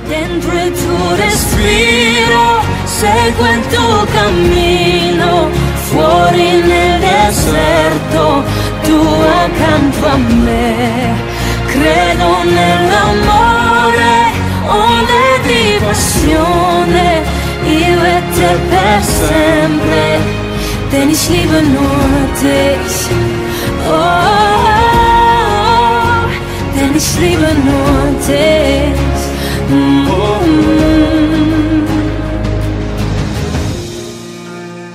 Dentro il tuo respiro seguo il tuo cammino, fuori nel deserto, tu accanto a me. Credo nell'amore, onde di passione, io e te per sempre, denn ich liebe nur dich. Oh.